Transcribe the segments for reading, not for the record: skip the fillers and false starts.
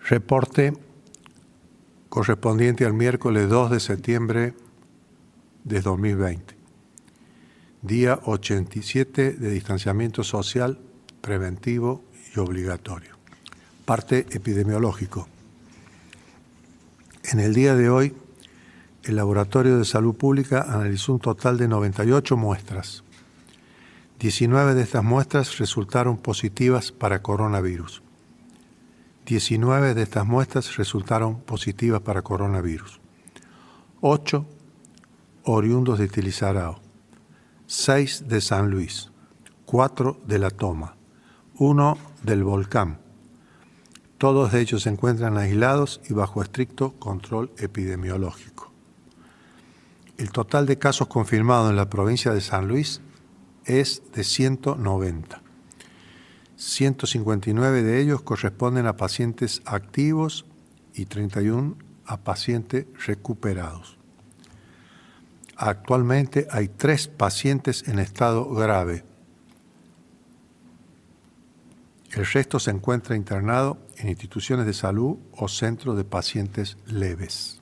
Reporte correspondiente al miércoles 2 de septiembre de 2020. Día 87 de distanciamiento social, preventivo y obligatorio. Parte epidemiológico. En el día de hoy, el Laboratorio de Salud Pública analizó un total de 98 muestras. 19 de estas muestras resultaron positivas para coronavirus. 19 de estas muestras resultaron positivas para coronavirus. 8 oriundos de Tilizarao, 6 de San Luis, 4 de La Toma, 1 del Volcán. Todos ellos se encuentran aislados y bajo estricto control epidemiológico. El total de casos confirmados en la provincia de San Luis es de 190. 159 de ellos corresponden a pacientes activos y 31 a pacientes recuperados. Actualmente hay 3 pacientes en estado grave. El resto se encuentra internado en instituciones de salud o centros de pacientes leves.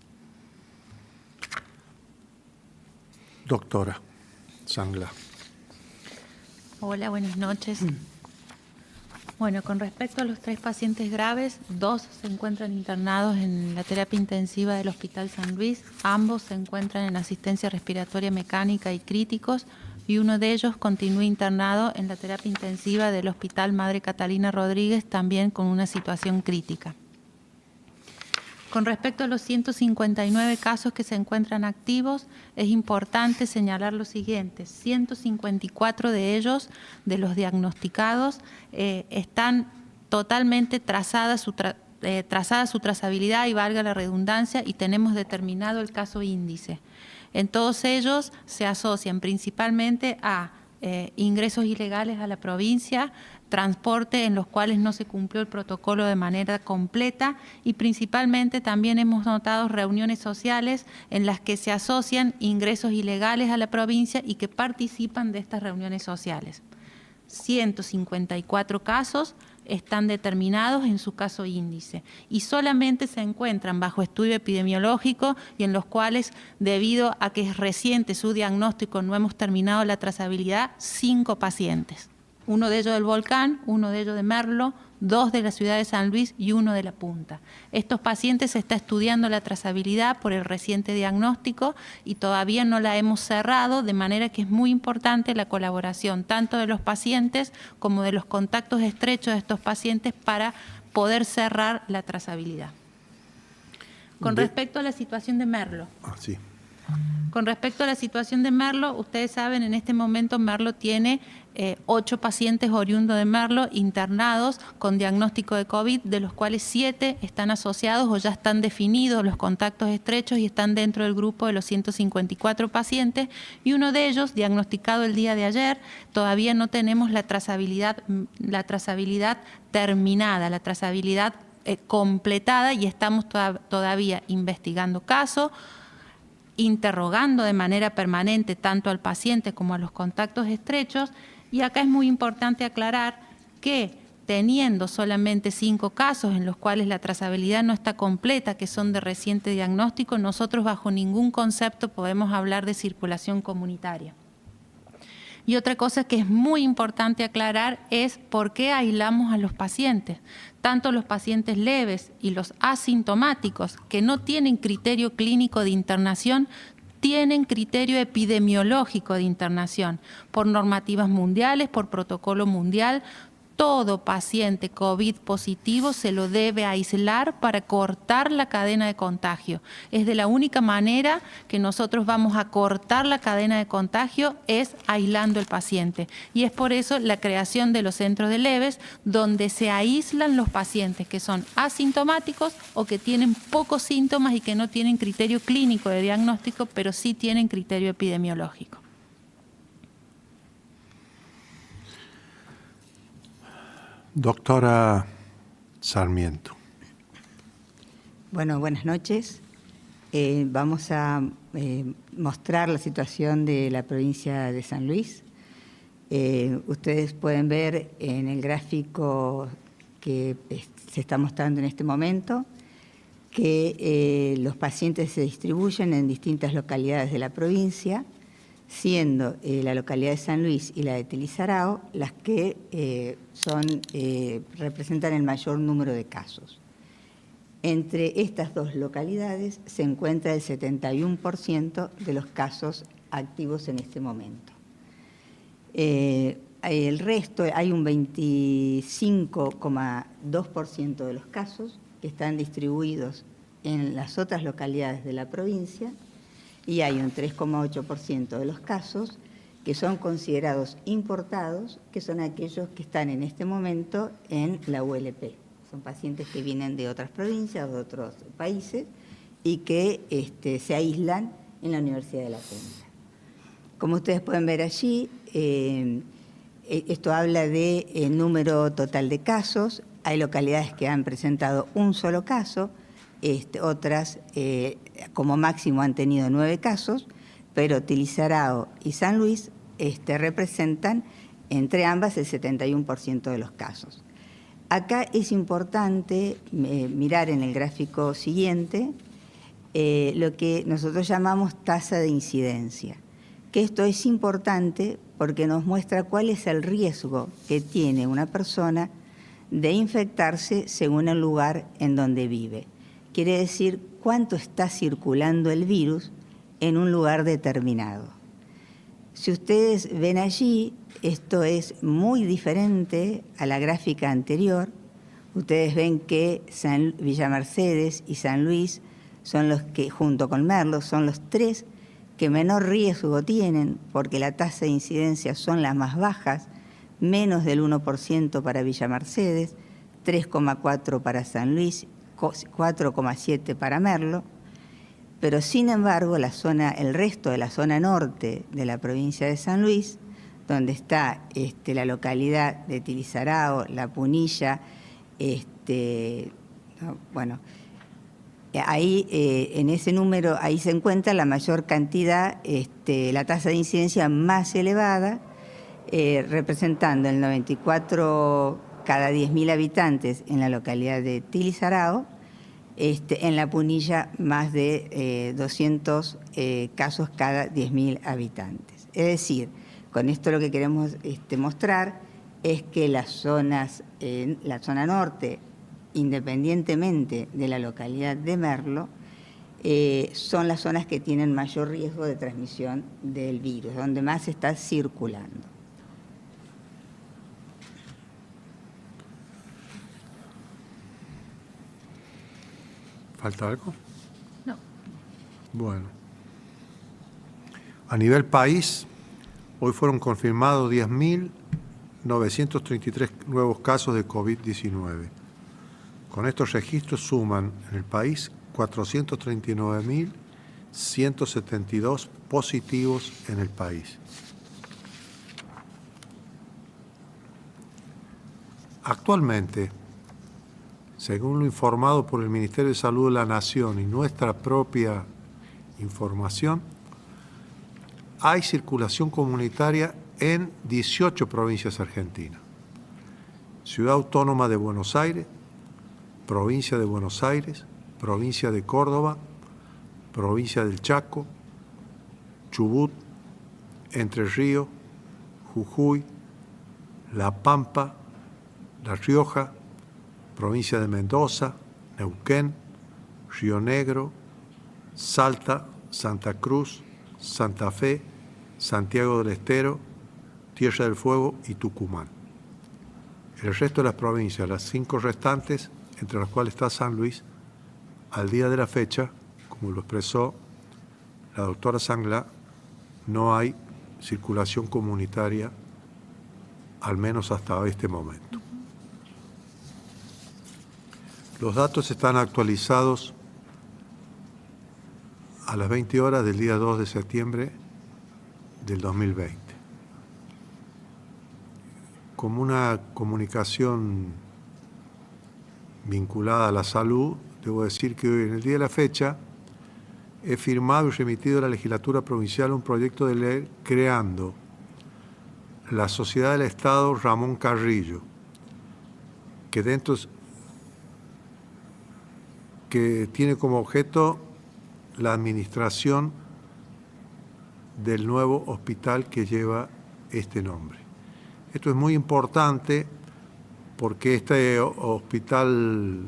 Doctora Sangla. Hola, buenas noches. Bueno, con respecto a los 3 pacientes graves, 2 se encuentran internados en la terapia intensiva del Hospital San Luis, ambos se encuentran en asistencia respiratoria mecánica y críticos, y uno de ellos continúa internado en la terapia intensiva del Hospital Madre Catalina Rodríguez, también con una situación crítica. Con respecto a los 159 casos que se encuentran activos, es importante señalar lo siguiente: 154 de ellos, de los diagnosticados, están totalmente trazada su trazabilidad, y valga la redundancia, y tenemos determinado el caso índice. En todos ellos se asocian principalmente a ingresos ilegales a la provincia, transporte en los cuales no se cumplió el protocolo de manera completa, y principalmente también hemos notado reuniones sociales en las que se asocian ingresos ilegales a la provincia y que participan de estas reuniones sociales. 154 casos están determinados en su caso índice y solamente se encuentran bajo estudio epidemiológico, y en los cuales, debido a que es reciente su diagnóstico, no hemos terminado la trazabilidad, 5 pacientes. Uno de ellos del Volcán, uno de ellos de Merlo, 2 de la ciudad de San Luis y 1 de La Punta. Estos pacientes se está estudiando la trazabilidad por el reciente diagnóstico y todavía no la hemos cerrado, de manera que es muy importante la colaboración tanto de los pacientes como de los contactos estrechos de estos pacientes para poder cerrar la trazabilidad. Con respecto a la situación de Merlo. Sí. Con respecto a la situación de Merlo, ustedes saben, en este momento Merlo tiene 8 pacientes oriundos de Merlo internados con diagnóstico de COVID, de los cuales 7 están asociados o ya están definidos los contactos estrechos y están dentro del grupo de los 154 pacientes, y uno de ellos, diagnosticado el día de ayer, todavía no tenemos la trazabilidad terminada, la trazabilidad completada, y estamos todavía investigando caso, interrogando de manera permanente tanto al paciente como a los contactos estrechos. Y acá es muy importante aclarar que, teniendo solamente 5 casos en los cuales la trazabilidad no está completa, que son de reciente diagnóstico, nosotros bajo ningún concepto podemos hablar de circulación comunitaria. Y otra cosa que es muy importante aclarar es por qué aislamos a los pacientes, tanto los pacientes leves y los asintomáticos que no tienen criterio clínico de internación, tienen criterio epidemiológico de internación por normativas mundiales, por protocolo mundial. Todo paciente COVID positivo se lo debe aislar para cortar la cadena de contagio. Es de la única manera que nosotros vamos a cortar la cadena de contagio, es aislando el paciente. Y es por eso la creación de los centros de leves, donde se aíslan los pacientes que son asintomáticos o que tienen pocos síntomas y que no tienen criterio clínico de diagnóstico, pero sí tienen criterio epidemiológico. Doctora Sarmiento. Bueno, buenas noches. Vamos a mostrar la situación de la provincia de San Luis. Ustedes pueden ver en el gráfico que se está mostrando en este momento, que los pacientes se distribuyen en distintas localidades de la provincia, siendo la localidad de San Luis y la de Tilizarao las que representan el mayor número de casos. Entre estas dos localidades se encuentra el 71% de los casos activos en este momento. El resto, hay un 25,2% de los casos que están distribuidos en las otras localidades de la provincia y hay un 3,8% de los casos que son considerados importados, que son aquellos que están en este momento en la ULP. Son pacientes que vienen de otras provincias o de otros países y que se aíslan en la Universidad de La Plata. Como ustedes pueden ver allí, esto habla de número total de casos. Hay localidades que han presentado un solo caso, otras como máximo han tenido 9 casos, pero Tilizarao y San Luis representan entre ambas el 71% de los casos. Acá es importante mirar en el gráfico siguiente lo que nosotros llamamos tasa de incidencia, que esto es importante porque nos muestra cuál es el riesgo que tiene una persona de infectarse según el lugar en donde vive. Quiere decir cuánto está circulando el virus en un lugar determinado. Si ustedes ven allí, esto es muy diferente a la gráfica anterior. Ustedes ven que Villa Mercedes y San Luis son los que, junto con Merlo, son los 3 que menor riesgo tienen, porque la tasa de incidencia son las más bajas, menos del 1% para Villa Mercedes, 3,4% para San Luis, 4,7% para Merlo, pero sin embargo el resto de la zona norte de la provincia de San Luis, donde está la localidad de Tilizarao, La Punilla, ahí en ese número, ahí se encuentra la mayor cantidad, la tasa de incidencia más elevada, representando el 94 cada 10.000 habitantes en la localidad de Tilizarao, en La Punilla más de 200 casos cada 10.000 habitantes. Es decir, con esto lo que queremos mostrar es que la zona norte, independientemente de la localidad de Merlo, son las zonas que tienen mayor riesgo de transmisión del virus, donde más está circulando. ¿Falta algo? No. Bueno. A nivel país, hoy fueron confirmados 10.933 nuevos casos de COVID-19. Con estos registros suman en el país 439.172 positivos en el país. Actualmente, según lo informado por el Ministerio de Salud de la Nación y nuestra propia información, hay circulación comunitaria en 18 provincias argentinas. Ciudad Autónoma de Buenos Aires, Provincia de Buenos Aires, Provincia de Córdoba, Provincia del Chaco, Chubut, Entre Ríos, Jujuy, La Pampa, La Rioja, Provincia de Mendoza, Neuquén, Río Negro, Salta, Santa Cruz, Santa Fe, Santiago del Estero, Tierra del Fuego y Tucumán. El resto de las provincias, las 5 restantes, entre las cuales está San Luis, al día de la fecha, como lo expresó la doctora Sanglá, no hay circulación comunitaria, al menos hasta este momento. Los datos están actualizados a las 20 horas del día 2 de septiembre del 2020. Como una comunicación vinculada a la salud, debo decir que hoy, en el día de la fecha, he firmado y remitido a la Legislatura Provincial un proyecto de ley creando la Sociedad del Estado Ramón Carrillo, que tiene como objeto la administración del nuevo hospital que lleva este nombre. Esto es muy importante porque este hospital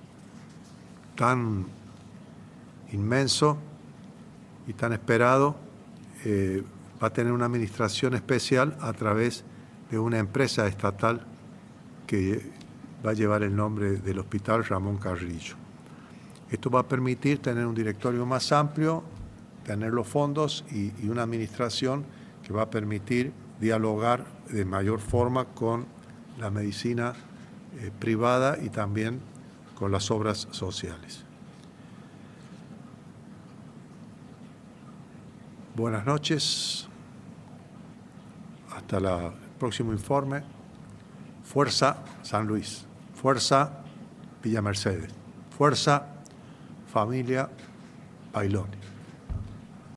tan inmenso y tan esperado va a tener una administración especial a través de una empresa estatal que va a llevar el nombre del Hospital Ramón Carrillo. Esto va a permitir tener un directorio más amplio, tener los fondos y una administración que va a permitir dialogar de mayor forma con la medicina privada y también con las obras sociales. Buenas noches. Hasta el próximo informe. Fuerza San Luis. Fuerza Villa Mercedes. Fuerza familia Bailoni.